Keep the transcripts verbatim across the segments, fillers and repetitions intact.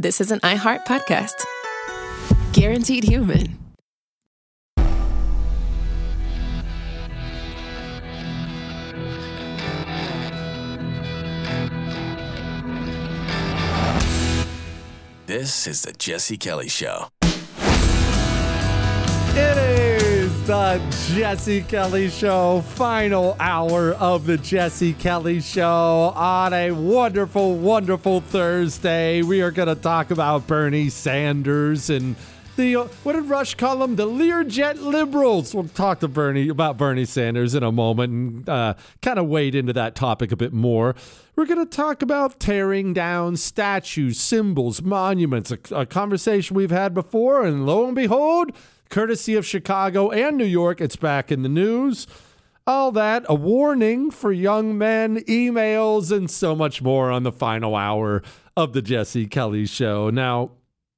This is an iHeart podcast. Guaranteed Human. This is the Jesse Kelly Show. It is the Jesse Kelly Show, final hour of the Jesse Kelly Show on a wonderful, wonderful Thursday. We are going to talk about Bernie Sanders and the, uh, what did Rush call them? The Learjet liberals. We'll talk to Bernie about Bernie Sanders in a moment and uh, kind of wade into that topic a bit more. We're going to talk about tearing down statues, symbols, monuments, a, a conversation we've had before, and lo and behold, courtesy of Chicago and New York, it's back in the news. All that, a warning for young men, emails, and so much more on the final hour of the Jesse Kelly Show. Now,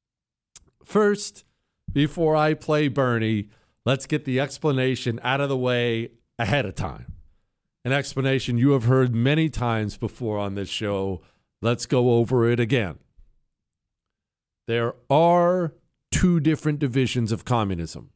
first, before I play Bernie, let's get the explanation out of the way ahead of time. An explanation you have heard many times before on this show. Let's go over it again. There are two different divisions of communism.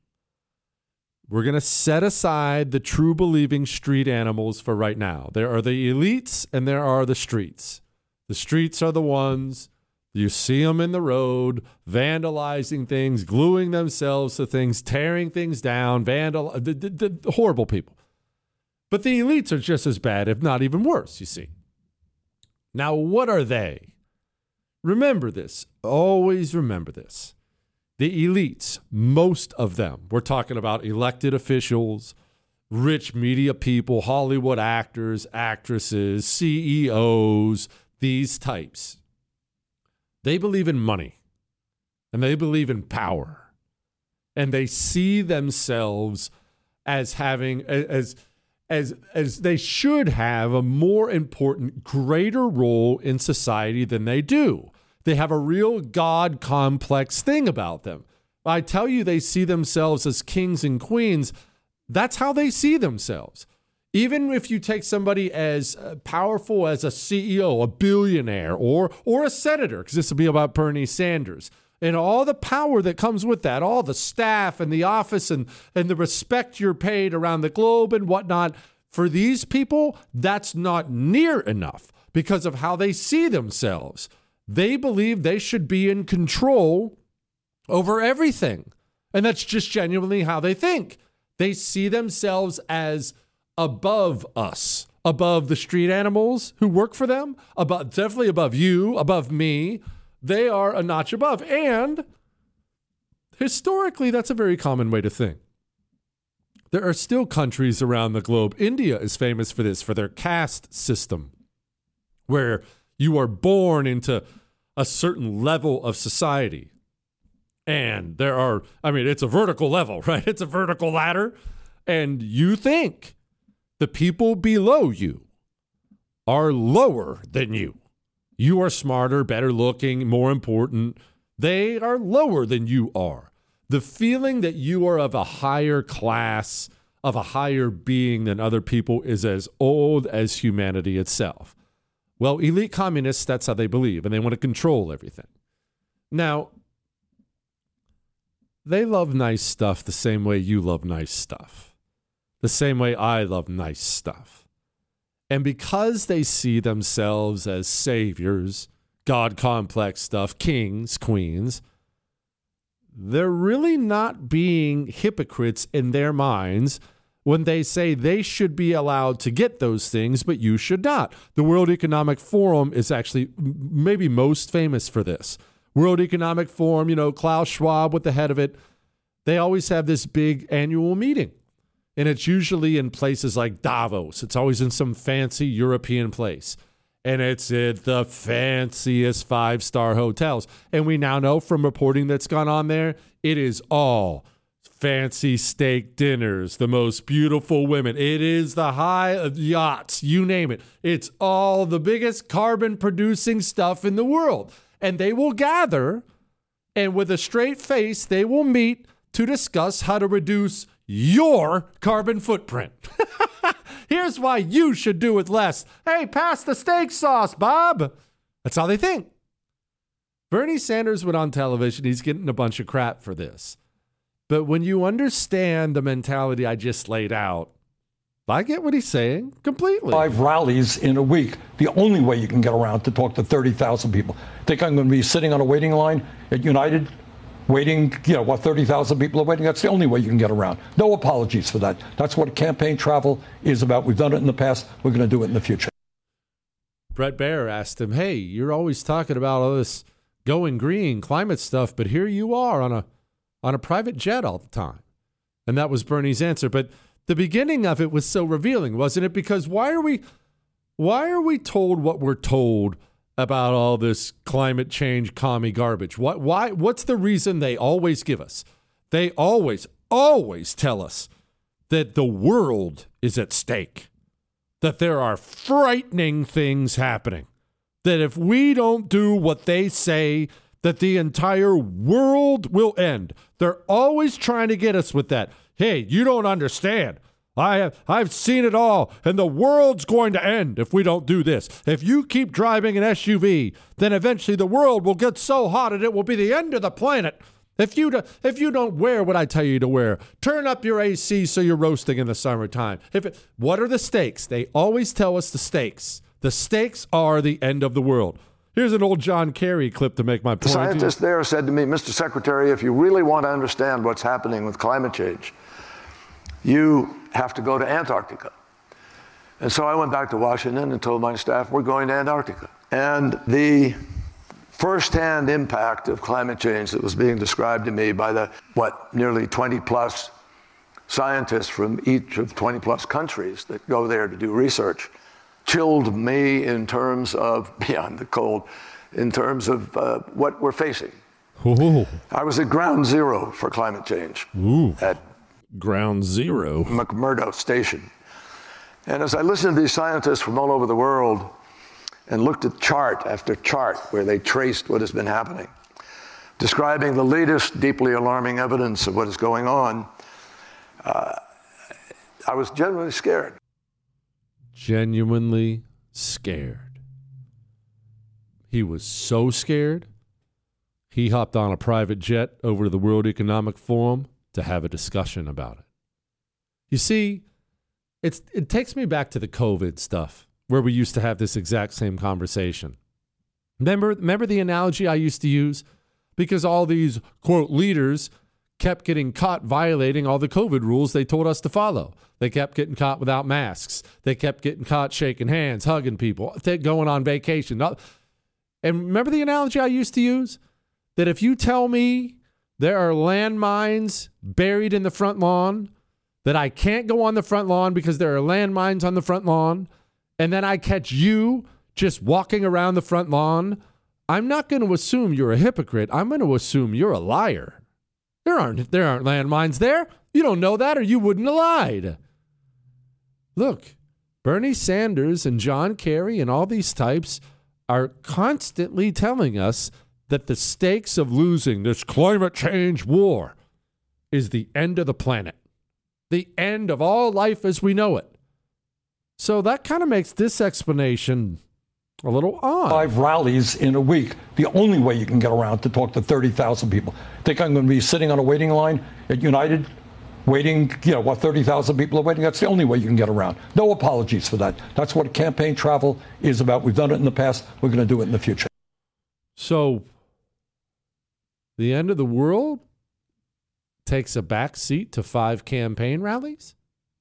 We're going to set aside the true believing street animals for right now. There are the elites and there are the streets. The streets are the ones you see them in the road, vandalizing things, gluing themselves to things, tearing things down, vandal, the, the, the horrible people. But the elites are just as bad, if not even worse, you see. Now, what are they? Remember this. Always remember this. The elites, most of them, we're talking about elected officials, rich media people, Hollywood actors, actresses, C E Os, these types. They believe in money, and they believe in power, and they see themselves as having, as, as, as they should have a more important, greater role in society than they do. They have a real God complex thing about them. I tell you, they see themselves as kings and queens. That's how they see themselves. Even if you take somebody as powerful as a C E O, a billionaire, or or a senator, because this will be about Bernie Sanders, and all the power that comes with that, all the staff and the office and, and the respect you're paid around the globe and whatnot, for these people, that's not near enough because of how they see themselves. They believe they should be in control over everything. And that's just genuinely how they think. They see themselves as above us, above the street animals who work for them, above, definitely above you, above me. They are a notch above. And historically, that's a very common way to think. There are still countries around the globe. India is famous for this, for their caste system, where you are born into a certain level of society. And there are, I mean, it's a vertical level, right? It's a vertical ladder. And you think the people below you are lower than you. You are smarter, better looking, more important. They are lower than you are. The feeling that you are of a higher class, of a higher being than other people is as old as humanity itself. Well, elite communists, that's how they believe, and they want to control everything. Now, they love nice stuff the same way you love nice stuff. The same way I love nice stuff. And because they see themselves as saviors, God complex stuff, kings, queens, they're really not being hypocrites in their minds when they say they should be allowed to get those things, but you should not. The World Economic Forum is actually maybe most famous for this. World Economic Forum, you know, Klaus Schwab with the head of it, they always have this big annual meeting. And it's usually in places like Davos. It's always in some fancy European place. And it's at the fanciest five-star hotels. And we now know from reporting that's gone on there, it is all fancy steak dinners, the most beautiful women. It is the high yachts, you name it. It's all the biggest carbon-producing stuff in the world. And they will gather, and with a straight face, they will meet to discuss how to reduce your carbon footprint. Here's why you should do with less. Hey, pass the steak sauce, Bob. That's how they think. Bernie Sanders went on television. He's getting a bunch of crap for this. But when you understand the mentality I just laid out, I get what he's saying completely. Five rallies in a week. The only way you can get around to talk to thirty thousand people. Think I'm going to be sitting on a waiting line at United, waiting, you know, what, thirty thousand people are waiting? That's the only way you can get around. No apologies for that. That's what campaign travel is about. We've done it in the past. We're going to do it in the future. Brett Baer asked him, hey, you're always talking about all this going green climate stuff, but here you are on a on a private jet all the time. And that was Bernie's answer. But the beginning of it was so revealing, wasn't it? Because why are we why are we told what we're told about all this climate change commie garbage? What why what's the reason they always give us? They always, always tell us that the world is at stake, that there are frightening things happening, that if we don't do what they say, that the entire world will end. They're always trying to get us with that. Hey, you don't understand. I have, I've seen it all, and the world's going to end if we don't do this. If you keep driving an S U V, then eventually the world will get so hot that it will be the end of the planet. If you, do, if you don't wear what I tell you to wear, turn up your A C so you're roasting in the summertime. If it, what are the stakes? They always tell us the stakes. The stakes are the end of the world. Here's an old John Kerry clip to make my point. The scientist there said to me, Mister Secretary, if you really want to understand what's happening with climate change, you have to go to Antarctica. And so I went back to Washington and told my staff, we're going to Antarctica. And the firsthand impact of climate change that was being described to me by the, what, nearly twenty plus scientists from each of twenty plus countries that go there to do research chilled me in terms of, beyond the cold, in terms of uh, what we're facing. Ooh. I was at ground zero for climate change. Ooh. At ground zero. McMurdo Station. And as I listened to these scientists from all over the world and looked at chart after chart where they traced what has been happening, describing the latest deeply alarming evidence of what is going on, uh, I was genuinely scared. Genuinely scared. He was so scared, he hopped on a private jet over to the World Economic Forum to have a discussion about it. You see, it's it takes me back to the COVID stuff, where we used to have this exact same conversation. Remember, remember the analogy I used to use? Because all these, quote, leaders kept getting caught violating all the COVID rules they told us to follow. They kept getting caught without masks. They kept getting caught shaking hands, hugging people, going on vacation. And remember the analogy I used to use? That if you tell me there are landmines buried in the front lawn, that I can't go on the front lawn because there are landmines on the front lawn, and then I catch you just walking around the front lawn, I'm not going to assume you're a hypocrite. I'm going to assume you're a liar. There aren't, there aren't landmines there. You don't know that, or you wouldn't have lied. Look, Bernie Sanders and John Kerry and all these types are constantly telling us that the stakes of losing this climate change war is the end of the planet, the end of all life as we know it. So that kind of makes this explanation a little odd. Five rallies in a week. The only way you can get around to talk to thirty thousand people. Think I'm going to be sitting on a waiting line at United, waiting, you know, what, thirty thousand people are waiting? That's the only way you can get around. No apologies for that. That's what campaign travel is about. We've done it in the past. We're going to do it in the future. So the end of the world takes a back seat to five campaign rallies?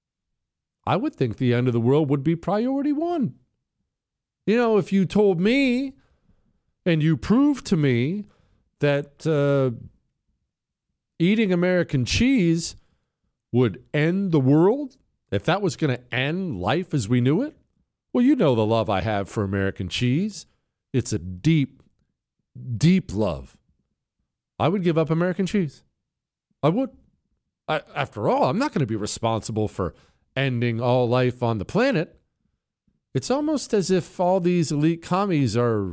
I would think the end of the world would be priority one. You know, if you told me and you proved to me that uh, eating American cheese would end the world, if that was going to end life as we knew it, well, you know the love I have for American cheese. It's a deep, deep love. I would give up American cheese. I would. I, after all, I'm not going to be responsible for ending all life on the planet. It's almost as if all these elite commies are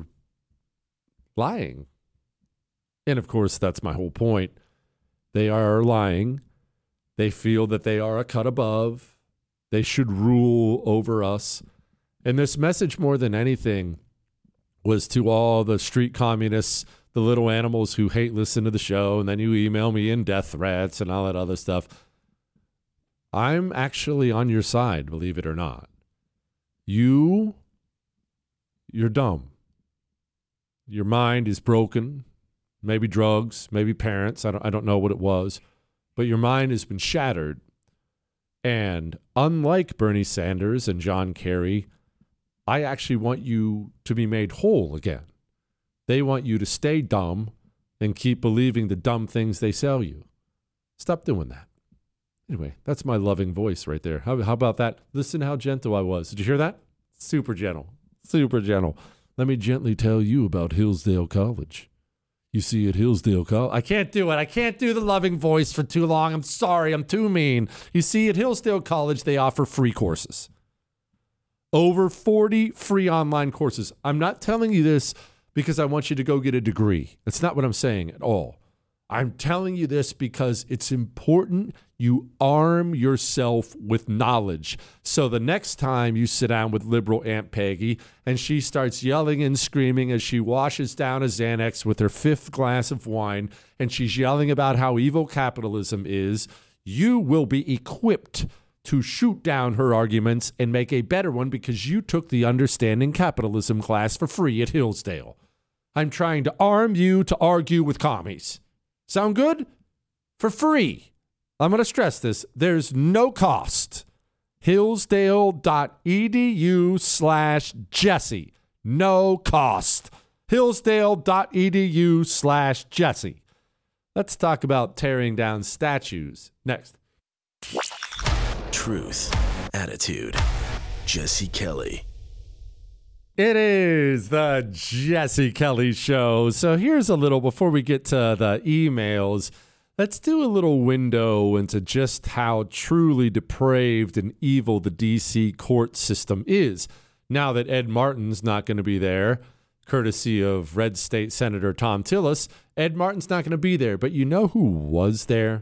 lying. And of course, that's my whole point. They are lying. They feel that they are a cut above. They should rule over us. And this message, more than anything, was to all the street communists, the little animals who hate listening to the show, and then you email me in death threats and all that other stuff. I'm actually on your side, believe it or not. You, you're dumb. Your mind is broken. Maybe drugs, maybe parents. I don't, I don't know what it was. But your mind has been shattered. And unlike Bernie Sanders and John Kerry, I actually want you to be made whole again. They want you to stay dumb and keep believing the dumb things they sell you. Stop doing that. Anyway, that's my loving voice right there. How, how about that? Listen how gentle I was. Did you hear that? Super gentle. Super gentle. Let me gently tell you about Hillsdale College. You see, at Hillsdale College, I can't do it. I can't do the loving voice for too long. I'm sorry. I'm too mean. You see, at Hillsdale College, they offer free courses. Over forty free online courses. I'm not telling you this because I want you to go get a degree. That's not what I'm saying at all. I'm telling you this because it's important you arm yourself with knowledge. So the next time you sit down with liberal Aunt Peggy and she starts yelling and screaming as she washes down a Xanax with her fifth glass of wine and she's yelling about how evil capitalism is, you will be equipped to shoot down her arguments and make a better one because you took the Understanding Capitalism class for free at Hillsdale. I'm trying to arm you to argue with commies. Sound good? For free. I'm going to stress this. There's no cost. Hillsdale.edu slash Jesse. No cost. Hillsdale.edu slash Jesse. Let's talk about tearing down statues next. Truth, attitude, Jesse Kelly. It is the Jesse Kelly Show. So here's a little, before we get to the emails, let's do a little window into just how truly depraved and evil the D C court system is. Now that Ed Martin's not going to be there, courtesy of Red State Senator Thom Tillis, Ed Martin's not going to be there. But you know who was there?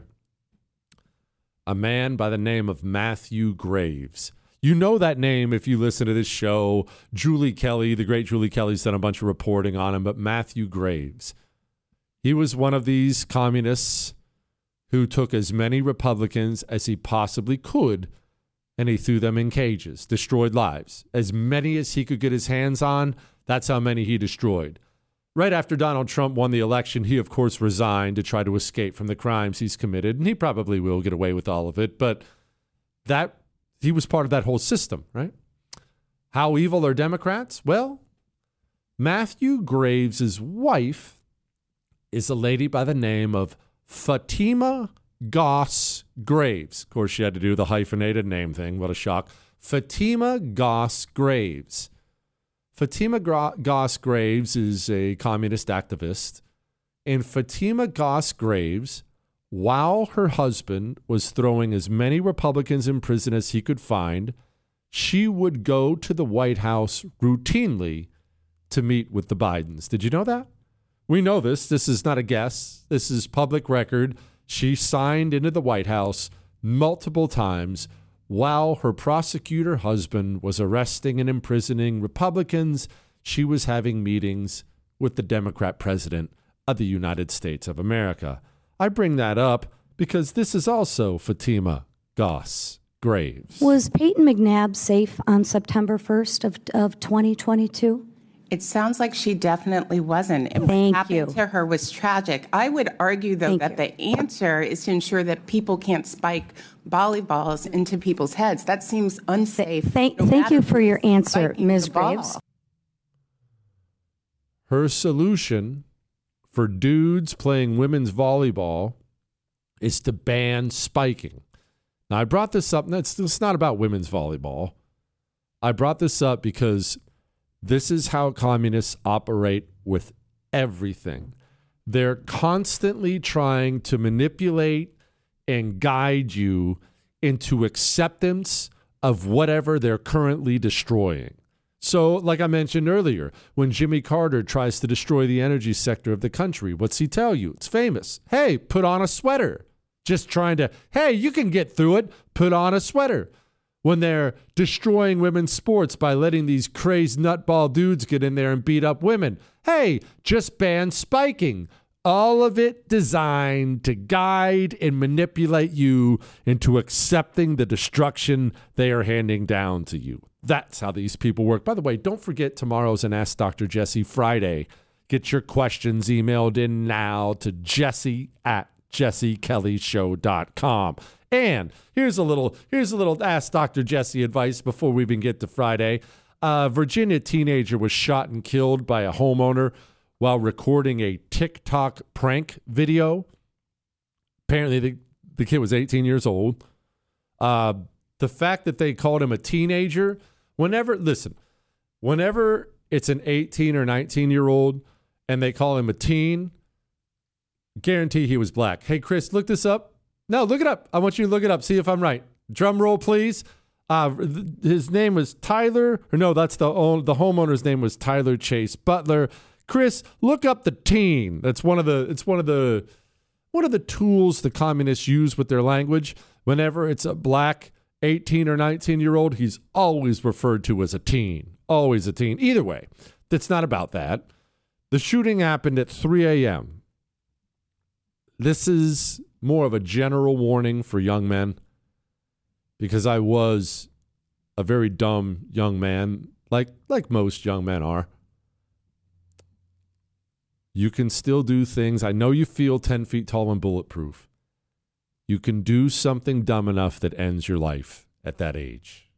A man by the name of Matthew Graves. You know that name if you listen to this show. Julie Kelly, the great Julie Kelly's done a bunch of reporting on him, but Matthew Graves. He was one of these communists who took as many Republicans as he possibly could, and he threw them in cages, destroyed lives. As many as he could get his hands on, that's how many he destroyed. Right after Donald Trump won the election, he, of course, resigned to try to escape from the crimes he's committed, and he probably will get away with all of it, but that he was part of that whole system, right? How evil are Democrats? Well, Matthew Graves' wife is a lady by the name of Fatima Goss Graves. Of course, she had to do the hyphenated name thing. What a shock. Fatima Goss Graves. Fatima Gra- Goss Graves is a communist activist. And Fatima Goss Graves, while her husband was throwing as many Republicans in prison as he could find, she would go to the White House routinely to meet with the Bidens. Did you know that? We know this. This is not a guess. This is public record. She signed into the White House multiple times while her prosecutor husband was arresting and imprisoning Republicans. She was having meetings with the Democrat president of the United States of America. I bring that up because this is also Fatima Goss Graves. Was Peyton McNabb safe on September first of, of twenty twenty-two? It sounds like she definitely wasn't. And Thank what happened you. to her was tragic. I would argue, though, Thank that you. the answer is to ensure that people can't spike volleyballs into people's heads. That seems unsafe. Thank, no thank matter you for your who's answer, spiking Miz the ball. Graves. Her solution for dudes playing women's volleyball is to ban spiking. Now, I brought this up. It's, it's not about women's volleyball. I brought this up because this is how communists operate with everything. They're constantly trying to manipulate and guide you into acceptance of whatever they're currently destroying. So, like I mentioned earlier, when Jimmy Carter tries to destroy the energy sector of the country, what's he tell you? It's famous. Hey, put on a sweater. Just trying to, hey, you can get through it. Put on a sweater. when they're destroying women's sports by letting these crazed nutball dudes get in there and beat up women. Hey, just ban spiking. All of it designed to guide and manipulate you into accepting the destruction they are handing down to you. That's how these people work. By the way, don't forget tomorrow's an Ask Doctor Jesse Friday. Get your questions emailed in now to Jesse at jesse kelly show dot com. And here's a little here's a little Ask Doctor Jesse advice before we even get to Friday. A Virginia teenager was shot and killed by a homeowner while recording a TikTok prank video. Apparently, the, the kid was eighteen years old. Uh, the fact that they called him a teenager, whenever, listen, whenever it's an eighteen or nineteen-year-old and they call him a teen, guarantee he was black. Hey, Chris, look this up. No, look it up. I want you to look it up. See if I'm right. Drum roll, please. Uh, th- his name was Tyler. Or no, that's the own, the homeowner's name was Tyler Chase Butler. Chris, look up the teen. That's one of the. It's one of the. One of the tools the communists use with their language. Whenever it's a black eighteen or nineteen year old, he's always referred to as a teen. Always a teen. Either way, it's not about that. The shooting happened at three a.m. This is more of a general warning for young men, because I was a very dumb young man, like like most young men are. You can still do things. I know you feel ten feet tall and bulletproof. You can do something dumb enough that ends your life at that age.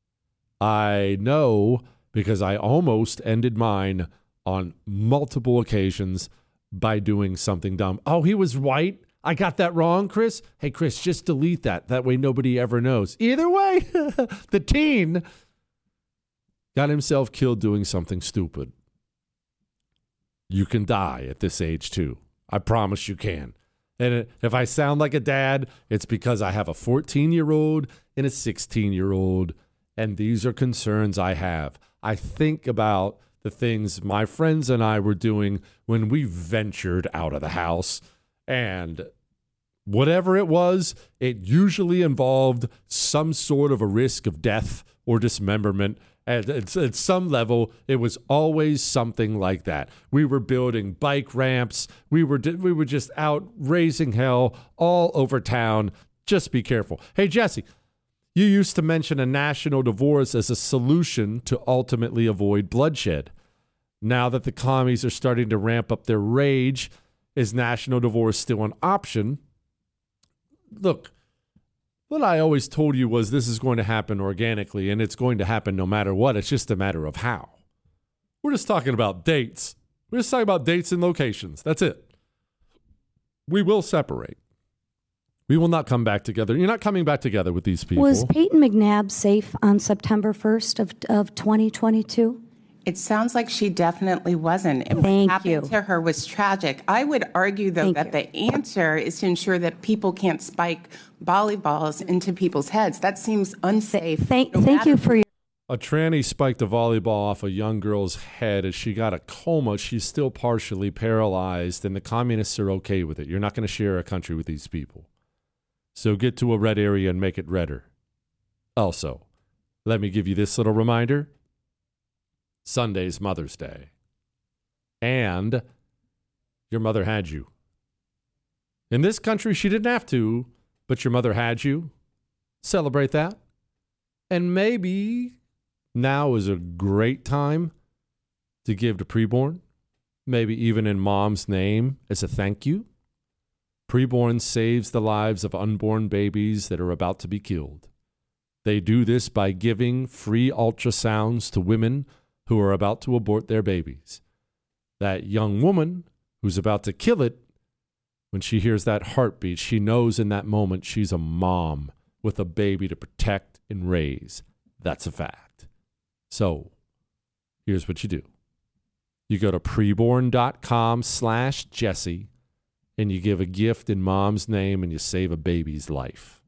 I know, because I almost ended mine on multiple occasions by doing something dumb. Oh, he was white? I got that wrong, Chris? Hey, Chris, just delete that. That way nobody ever knows. Either way, the teen got himself killed doing something stupid. You can die at this age, too. I promise you can. And if I sound like a dad, it's because I have a fourteen-year-old and a sixteen-year-old, and these are concerns I have. I think about the things my friends and I were doing when we ventured out of the house, and whatever it was, it usually involved some sort of a risk of death or dismemberment. At, at some level, it was always something like that. We were building bike ramps. We were we were just out raising hell all over town. Just be careful. Hey, Jesse, you used to mention a national divorce as a solution to ultimately avoid bloodshed. Now that the commies are starting to ramp up their rage, is national divorce still an option? Look, what I always told you was this is going to happen organically, and it's going to happen no matter what. It's just a matter of how. We're just talking about dates. We're just talking about dates and locations. That's it. We will separate. We will not come back together. You're not coming back together with these people. Was Peyton McNabb safe on September first of, of twenty twenty-two? It sounds like she definitely wasn't. And Thank what happened you. to her was tragic. I would argue, though, Thank that you. the answer is to ensure that people can't spike volleyballs into people's heads. That seems unsafe. Thank, no thank matter- you for your. A tranny spiked a volleyball off a young girl's head as she got a coma. She's still partially paralyzed, and the communists are okay with it. You're not going to share a country with these people. So get to a red area and make it redder. Also, let me give you this little reminder. Sunday's Mother's Day. And your mother had you. In this country, she didn't have to, but your mother had you. Celebrate that. And maybe now is a great time to give to preborn, maybe even in mom's name as a thank you. Preborn saves the lives of unborn babies that are about to be killed. They do this by giving free ultrasounds to women who are about to abort their babies. That young woman who's about to kill it, when she hears that heartbeat, she knows in that moment she's a mom with a baby to protect and raise. That's a fact. So here's what you do. You go to preborn.com slash Jesse and you give a gift in mom's name and you save a baby's life.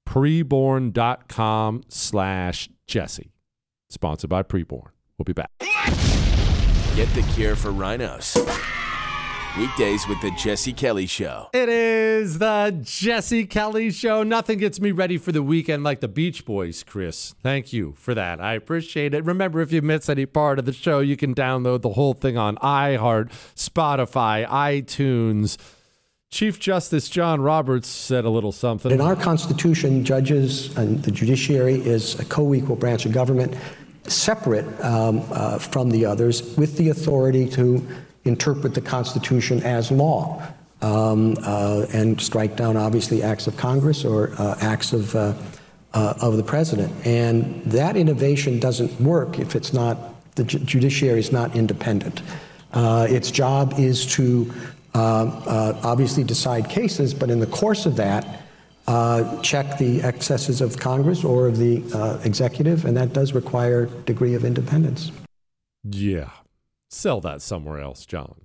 Preborn.com slash Jesse. Sponsored by Preborn. We'll be back. Get the cure for rhinos. Weekdays with the Jesse Kelly Show. It is the Jesse Kelly Show. Nothing gets me ready for the weekend like the Beach Boys, Chris. Thank you for that. I appreciate it. Remember, if you miss any part of the show, you can download the whole thing on iHeart, Spotify, iTunes. Chief Justice John Roberts said a little something. In our Constitution, judges and the judiciary is a co-equal branch of government, separate um, uh, from the others, with the authority to interpret the Constitution as law um, uh, and strike down, obviously, acts of Congress or uh, acts of uh, uh, of the president. And that innovation doesn't work if it's not, the ju- judiciary is not independent. Uh, its job is to uh, uh, obviously decide cases, but in the course of that, uh, check the excesses of Congress or of the uh, executive, and that does require a degree of independence. Yeah. Sell that somewhere else, John.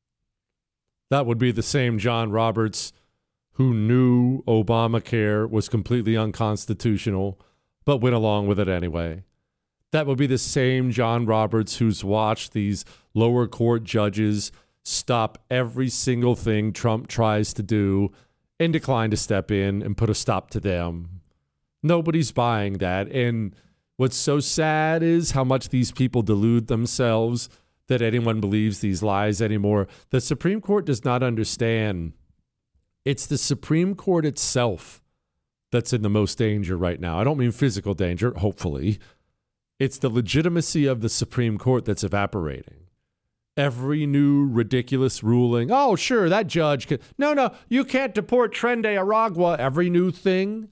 That would be the same John Roberts who knew Obamacare was completely unconstitutional, but went along with it anyway. That would be the same John Roberts who's watched these lower court judges stop every single thing Trump tries to do and decline to step in and put a stop to them. Nobody's buying that. And what's so sad is how much these people delude themselves that anyone believes these lies anymore. The Supreme Court does not understand. It's the Supreme Court itself that's in the most danger right now. I don't mean physical danger, hopefully. It's the legitimacy of the Supreme Court that's evaporating. Every new ridiculous ruling, oh, sure, that judge can. No, no, you can't deport Trende Aragua. Every new thing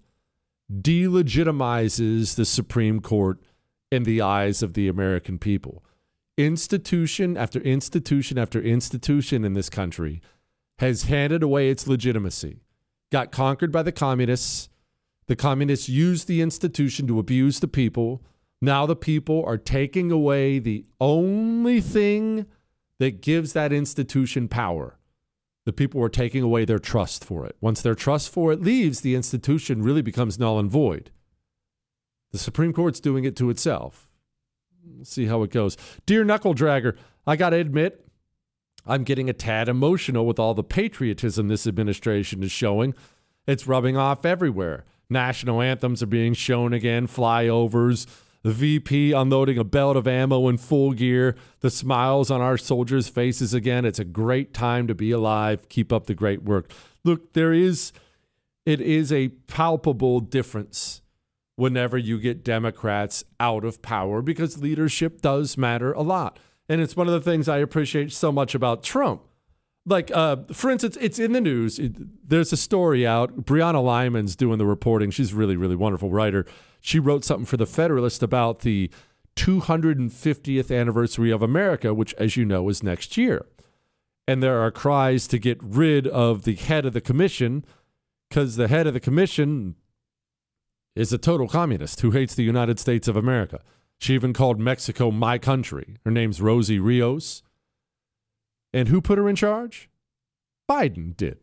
delegitimizes the Supreme Court in the eyes of the American people. Institution after institution after institution in this country has handed away its legitimacy, got conquered by the communists. The communists used the institution to abuse the people. Now the people are taking away the only thing that gives that institution power. The people are taking away their trust for it. Once their trust for it leaves, the institution really becomes null and void. The Supreme Court's doing it to itself. We'll see how it goes. Dear Knuckle Dragger, I got to admit, I'm getting a tad emotional with all the patriotism this administration is showing. It's rubbing off everywhere. National anthems are being shown again, flyovers, the V P unloading a belt of ammo in full gear, the smiles on our soldiers' faces again. It's a great time to be alive. Keep up the great work. Look, there is, it is a palpable difference whenever you get Democrats out of power, because leadership does matter a lot. And it's one of the things I appreciate so much about Trump. Like, uh, for instance, it's in the news. It, there's a story out. Brianna Lyman's doing the reporting. She's a really, really wonderful writer. She wrote something for The Federalist about the two hundred fiftieth anniversary of America, which, as you know, is next year. And there are cries to get rid of the head of the commission, because the head of the commission is a total communist who hates the United States of America. She even called Mexico my country. Her name's Rosie Rios. And who put her in charge? Biden did.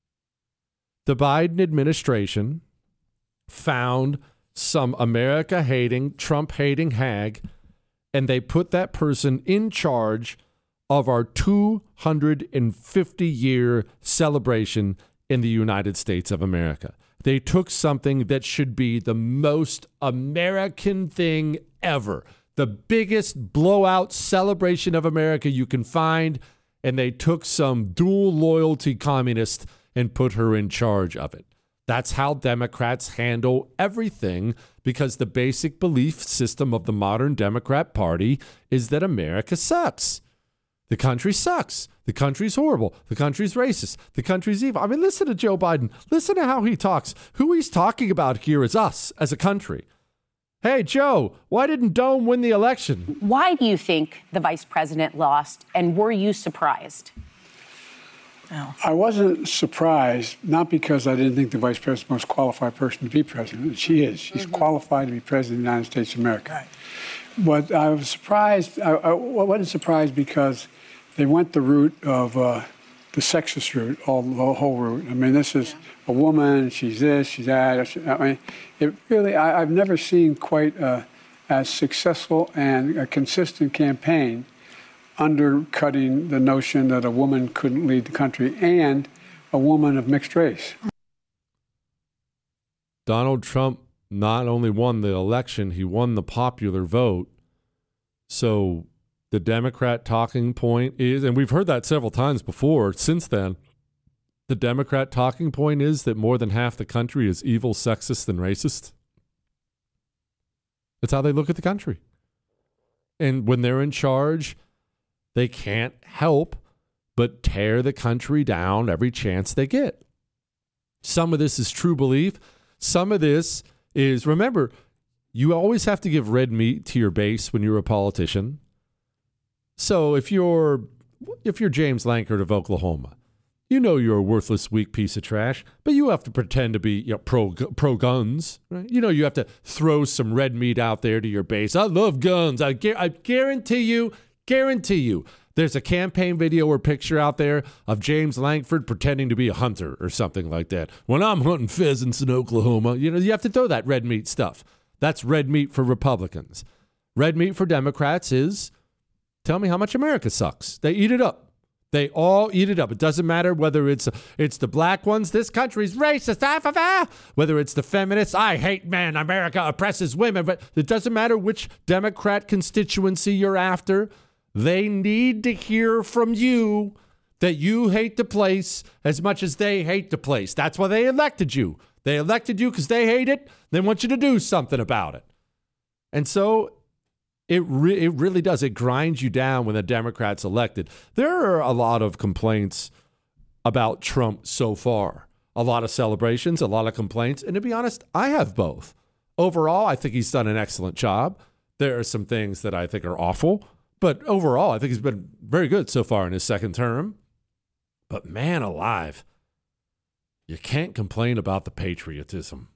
The Biden administration found some America-hating, Trump-hating hag, and they put that person in charge of our two hundred fifty year celebration in the United States of America. They took something that should be the most American thing ever, the biggest blowout celebration of America you can find, and they took some dual loyalty communist and put her in charge of it. That's how Democrats handle everything, because the basic belief system of the modern Democrat Party is that America sucks. The country sucks. The country's horrible. The country's racist. The country's evil. I mean, listen to Joe Biden. Listen to how he talks. Who he's talking about here is us as a country. Hey, Joe, why didn't Dome win the election? Why do you think the vice president lost, and were you surprised? Oh. I wasn't surprised, not because I didn't think the vice president was the most qualified person to be president. She is. She's mm-hmm. qualified to be president of the United States of America. Right. But I was surprised. I, I wasn't surprised because they went the route of uh, the sexist route, all the whole route. I mean, this is yeah. a woman. She's this. She's that. I mean, it really. I, I've never seen quite a, as successful and a consistent campaign undercutting the notion that a woman couldn't lead the country, and a woman of mixed race. Donald Trump not only won the election, he won the popular vote. So the Democrat talking point is, and we've heard that several times before since then, the Democrat talking point is that more than half the country is evil, sexist, and racist. That's how they look at the country. And when they're in charge, they can't help but tear the country down every chance they get. Some of this is true belief. Some of this is, remember, you always have to give red meat to your base when you're a politician. So if you're if you're James Lankford of Oklahoma, you know you're a worthless, weak piece of trash, but you have to pretend to be, you know, pro pro guns, right? You know you have to throw some red meat out there to your base. I love guns. I, gu- I guarantee you, guarantee you, there's a campaign video or picture out there of James Lankford pretending to be a hunter or something like that. When I'm hunting pheasants in Oklahoma, you know, you have to throw that red meat stuff. That's red meat for Republicans. Red meat for Democrats is, tell me how much America sucks. They eat it up. They all eat it up. It doesn't matter whether it's it's the black ones, this country's racist, ah, ah, ah. Whether it's the feminists, I hate men, America oppresses women. But it doesn't matter which Democrat constituency you're after. They need to hear from you that you hate the place as much as they hate the place. That's why they elected you. They elected you because they hate it. They want you to do something about it. And so It re- it really does. It grinds you down when the Democrats elected. There are a lot of complaints about Trump so far. A lot of celebrations, a lot of complaints. And to be honest, I have both. Overall, I think he's done an excellent job. There are some things that I think are awful. But overall, I think he's been very good so far in his second term. But man alive, you can't complain about the patriotism.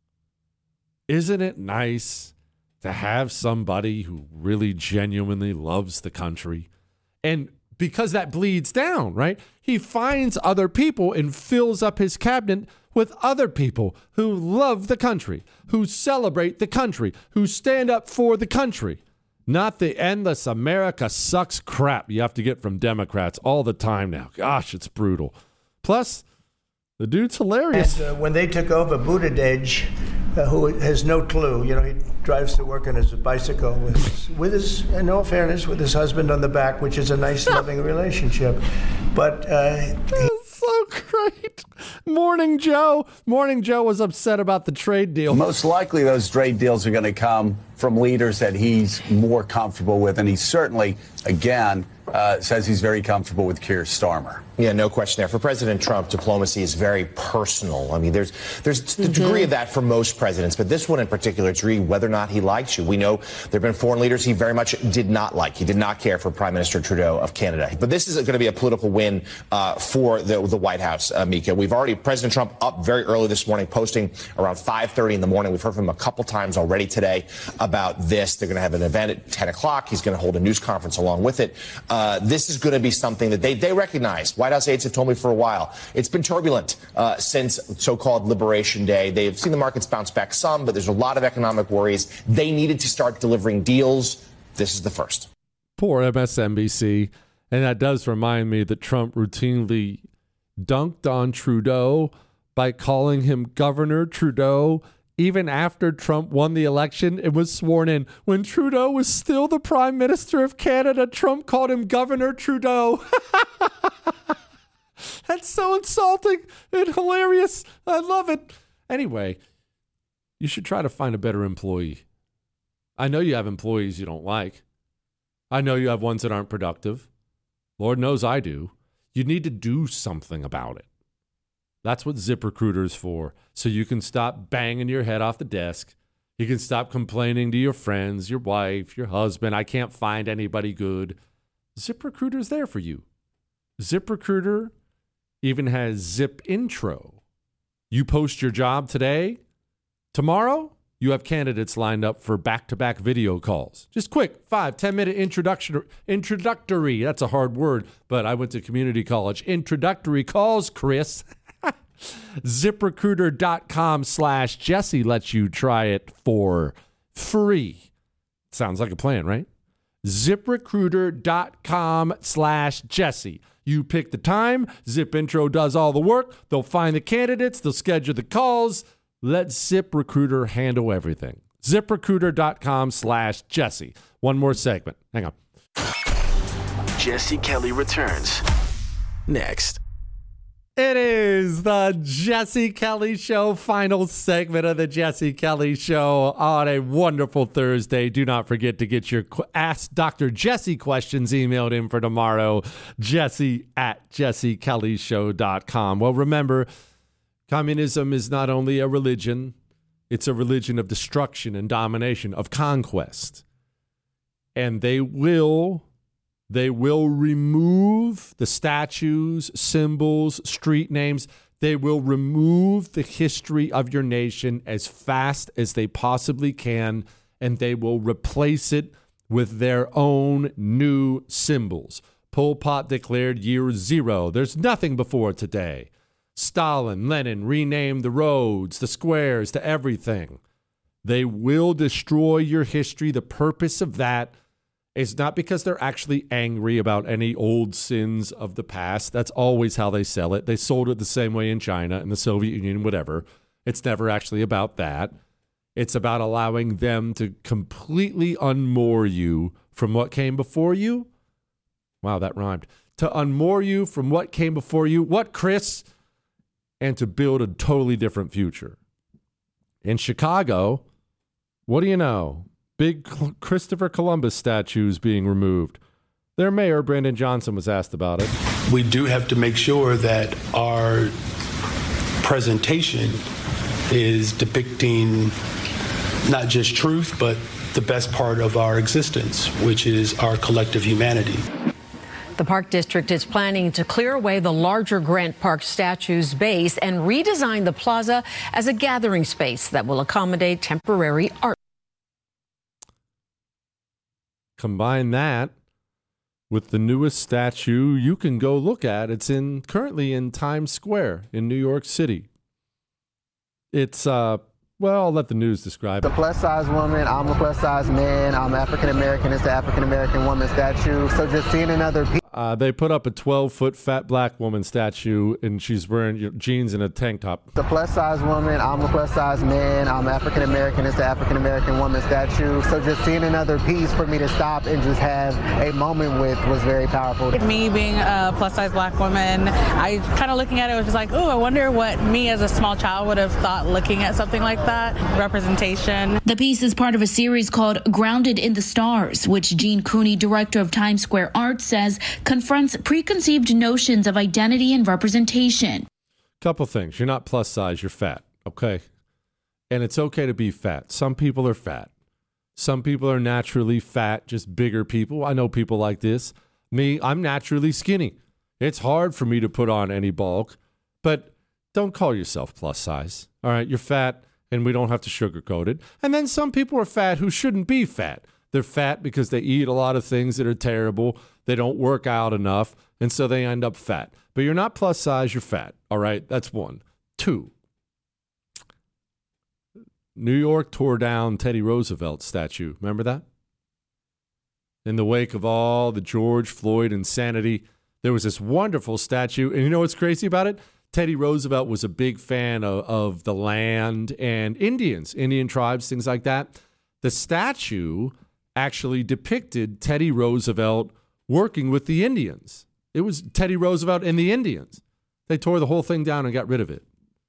Isn't it nice to have somebody who really genuinely loves the country? And because that bleeds down, right? He finds other people and fills up his cabinet with other people who love the country, who celebrate the country, who stand up for the country. Not the endless America sucks crap you have to get from Democrats all the time now. Gosh, it's brutal. Plus, the dude's hilarious. And uh, when they took over, Buttigieg, uh, who has no clue, you know, he drives to work on his bicycle with his, with his, in all fairness, with his husband on the back, which is a nice, loving relationship. But uh, he- so great. Morning Joe. Morning Joe was upset about the trade deal. Most likely those trade deals are going to come from leaders that he's more comfortable with. And he certainly, again, uh, says he's very comfortable with Keir Starmer. Yeah, no question there. For President Trump, diplomacy is very personal. I mean, there's there's the mm-hmm. degree of that for most presidents, but this one in particular, it's really whether or not he likes you. We know there have been foreign leaders he very much did not like. He did not care for Prime Minister Trudeau of Canada. But this is going to be a political win uh, for the, the White House, uh, Mika. We've already, President Trump up very early this morning, posting around five thirty in the morning. We've heard from him a couple times already today about this. They're going to have an event at ten o'clock. He's going to hold a news conference along with it. Uh, this is going to be something that they, they recognize. White House aides have told me for a while. It's been turbulent uh, since so-called Liberation Day. They've seen the markets bounce back some, but there's a lot of economic worries. They needed to start delivering deals. This is the first. Poor M S N B C. And that does remind me that Trump routinely dunked on Trudeau by calling him Governor Trudeau even after Trump won the election and was sworn in. When Trudeau was still the Prime Minister of Canada, Trump called him Governor Trudeau. That's so insulting and hilarious. I love it. Anyway, you should try to find a better employee. I know you have employees you don't like. I know you have ones that aren't productive. Lord knows I do. You need to do something about it. That's what ZipRecruiter's for. So you can stop banging your head off the desk. You can stop complaining to your friends, your wife, your husband. I can't find anybody good. ZipRecruiter's there for you. ZipRecruiter even has Zip Intro. You post your job today. Tomorrow, you have candidates lined up for back-to-back video calls. Just quick, five, ten-minute introduction, introductory. That's a hard word, but I went to community college. Introductory calls, Chris. ZipRecruiter.com slash Jesse lets you try it for free. Sounds like a plan, right? ZipRecruiter.com slash Jesse. You pick the time. ZipIntro does all the work. They'll find the candidates. They'll schedule the calls. Let ZipRecruiter handle everything. ZipRecruiter.com slash Jesse. One more segment. Hang on. Jesse Kelly returns next. It is the Jesse Kelly Show, final segment of the Jesse Kelly Show on a wonderful Thursday. Do not forget to get your qu- Ask Doctor Jesse questions emailed in for tomorrow, jesse at jesse kelly show dot com. Well, remember, communism is not only a religion, it's a religion of destruction and domination, of conquest. And they will... They will remove the statues, symbols, street names. They will remove the history of your nation as fast as they possibly can, and they will replace it with their own new symbols. Pol Pot declared year zero. There's nothing before today. Stalin, Lenin renamed the roads, the squares, the everything. They will destroy your history. The purpose of that is not because they're actually angry about any old sins of the past. That's always how they sell it. They sold it the same way in China and the Soviet Union, whatever. It's never actually about that. It's about allowing them to completely unmoor you from what came before you. Wow, that rhymed. To unmoor you from what came before you. What, Chris? And to build a totally different future. In Chicago, what do you know? Big Christopher Columbus statues being removed. Their mayor, Brandon Johnson, was asked about it. We do have to make sure that our presentation is depicting not just truth, but the best part of our existence, which is our collective humanity. The Park District is planning to clear away the larger Grant Park statue's base and redesign the plaza as a gathering space that will accommodate temporary art. Combine that with the newest statue you can go look at. It's in currently in Times Square in New York City. It's, uh, well, I'll let the news describe The it. plus size woman, I'm a plus size man, I'm African American, it's the African American woman statue. So just seeing another piece. Uh, they put up a twelve-foot fat black woman statue, and she's wearing you know, jeans and a tank top. The plus size woman, I'm a plus size man, I'm African American, it's the African American woman statue. So just seeing another piece for me to stop and just have a moment with was very powerful. Me being a plus size black woman, I kind of looking at it was just like, oh, I wonder what me as a small child would have thought looking at something like that. Representation. The piece is part of a series called Grounded in the Stars, which Gene Cooney, director of Times Square Arts, says confronts preconceived notions of identity and representation. Couple things. You're not plus size, you're fat, okay? And it's okay to be fat. Some people are fat. Some people are naturally fat, just bigger people. I know people like this. Me, I'm naturally skinny. It's hard for me to put on any bulk, but don't call yourself plus size, all right? You're fat, and we don't have to sugarcoat it. And then some people are fat who shouldn't be fat. They're fat because they eat a lot of things that are terrible. They don't work out enough, and so they end up fat. But you're not plus size, you're fat. All right, that's one. Two, New York tore down Teddy Roosevelt's statue. Remember that? In the wake of all the George Floyd insanity, there was this wonderful statue. And you know what's crazy about it? Teddy Roosevelt was a big fan of, of the land and Indians, Indian tribes, things like that. The statue actually depicted Teddy Roosevelt working with the Indians. It was Teddy Roosevelt and the Indians. They tore the whole thing down and got rid of it.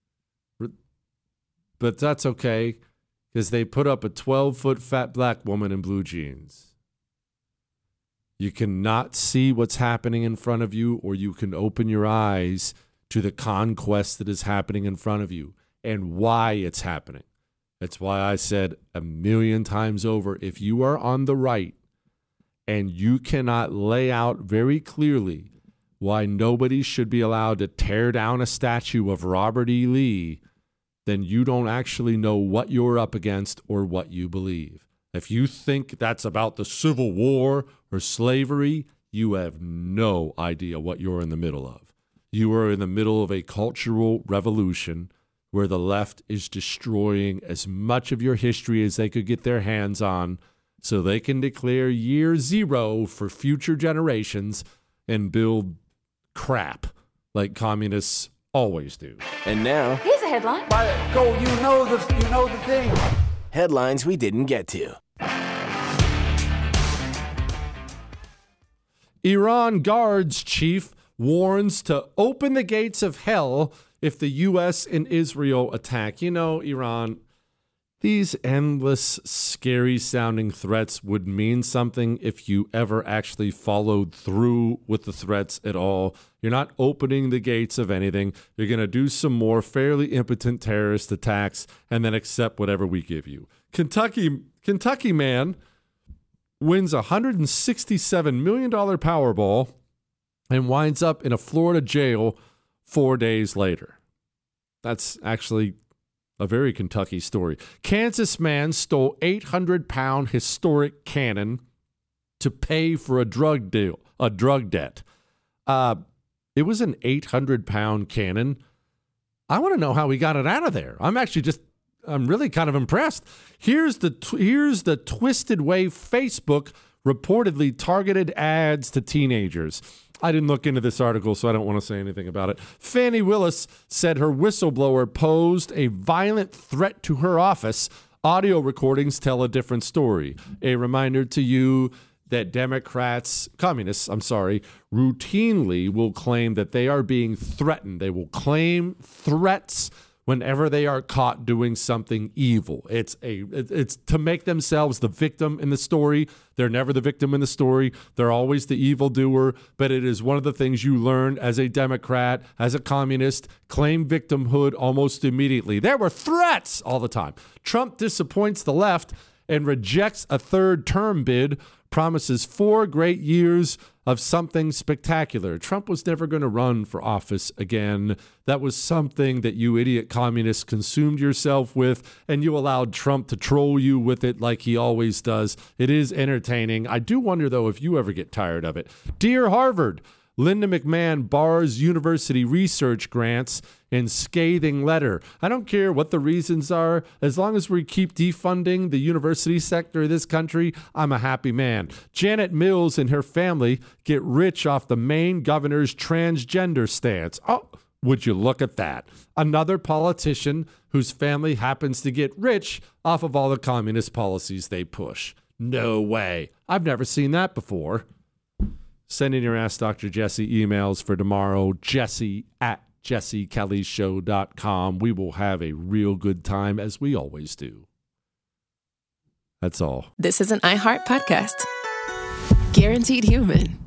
But that's okay, because they put up a twelve-foot fat black woman in blue jeans. You cannot see what's happening in front of you, or you can open your eyes to the conquest that is happening in front of you and why it's happening. That's why I said a million times over, if you are on the right and you cannot lay out very clearly why nobody should be allowed to tear down a statue of Robert E. Lee, then you don't actually know what you're up against or what you believe. If you think that's about the Civil War or slavery, you have no idea what you're in the middle of. You are in the middle of a cultural revolution where the left is destroying as much of your history as they could get their hands on so they can declare year zero for future generations and build crap like communists always do. And now, Here's a headline. go, you know the, you know the thing. Headlines we didn't get to. Iran Guards chief warns to open the gates of hell if the U S and Israel attack. You know, Iran, these endless, scary-sounding threats would mean something if you ever actually followed through with the threats at all. You're not opening the gates of anything. You're going to do some more fairly impotent terrorist attacks and then accept whatever we give you. Kentucky, Kentucky man wins a one hundred sixty-seven million dollars Powerball and winds up in a Florida jail four days later. That's actually a very Kentucky story. Kansas man stole eight hundred pound historic cannon to pay for a drug deal, a drug debt. Uh, it was an eight hundred pound cannon. I want to know how he got it out of there. I'm actually just, I'm really kind of impressed. Here's the tw- here's the twisted way Facebook reportedly targeted ads to teenagers. I didn't look into this article, so I don't want to say anything about it. Fannie Willis said her whistleblower posed a violent threat to her office. Audio recordings tell a different story. A reminder to you that Democrats, communists, I'm sorry, routinely will claim that they are being threatened. They will claim threats whenever they are caught doing something evil. It's a it's to make themselves the victim in the story. They're never the victim in the story. They're always the evildoer, but it is one of the things you learn as a Democrat, as a communist, claim victimhood almost immediately. There were threats all the time. Trump disappoints the left and rejects a third term bid, promises four great years of something spectacular. Trump was never going to run for office again. That was something that you idiot communists consumed yourself with, and you allowed Trump to troll you with it like he always does. It is entertaining. I do wonder, though, if you ever get tired of it. Dear Harvard, Linda McMahon bars university research grants in scathing letter. I don't care what the reasons are. As long as we keep defunding the university sector of this country, I'm a happy man. Janet Mills and her family get rich off the Maine governor's transgender stance. Oh, would you look at that? Another politician whose family happens to get rich off of all the communist policies they push. No way. I've never seen that before. Send in your Ask Doctor Jesse emails for tomorrow, jesse at jesse kelly show dot com. We will have a real good time, as we always do. That's all. This is an iHeart podcast. Guaranteed Human.